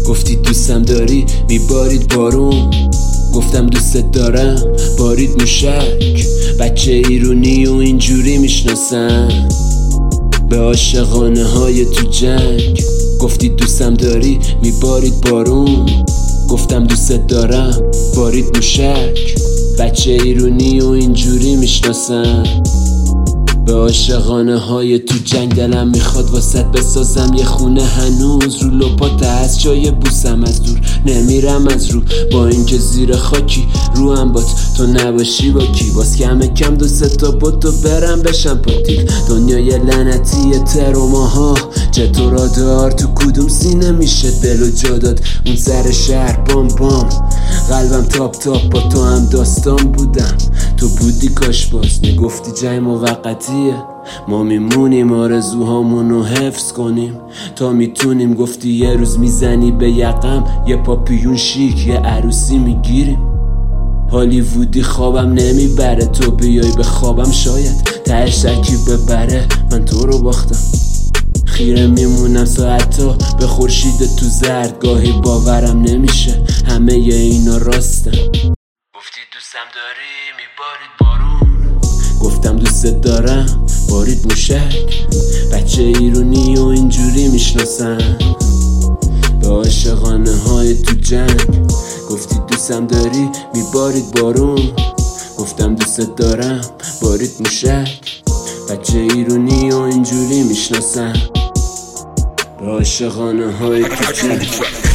گفتی دوستم داری میبارید بارون، گفتم دوست دارم بارید موشک. بچه ایرونی و اینجوری میشناسن به عاشقانه های تو جنگ. گفتی دوستم داری میبارید بارون، گفتم دوست دارم بارید موشک. بچه ایرونی و اینجوری میشناسن به عاشقانه های تو جنگ. دلم میخواد واسط بسازم یه خونه هنوز رو لپات هست جای بوسم، از دور نمیرم از رو با اینکه زیر خاکی رو هم بات تو نباشی با کی. باز کم کم دو سه تا بوتو برم بشم پاتیل. دنیای لعنتی تروماها چطور دار تو کدوم سینه میشه دل و جا داد. اون سر شهر بام بام قلبم تاپ تاپ با تو هم داستان بودم. تو بودی کاش باز نگفتی جای موقتیه، ما میمونیم آرزوهامونو حفظ کنیم تا میتونیم. گفتی یه روز میزنی به یقم یه پاپیون شیک یه عروسی میگیریم. هالیوودی خوابم نمیبره تو بیای به خوابم، شاید تهش ترکیب ببره من تو رو باختم. خیره میمونم ساعتا به خورشید تو زرد، گاهی باورم نمیشه همه اینا راستن. گفتی دوستم داری میبارید بارون، گفتم دوست دارم بارید موشک. بچه ایرونی و اینجوری میشناسن به عاشقانه های تو جنگ. گفتی دوستم داری میبارید بارون، گفتم دوست دارم بارید موشک. بچه ایرونی و اینجوری میشناسن به عاشقانه های تو جنگ.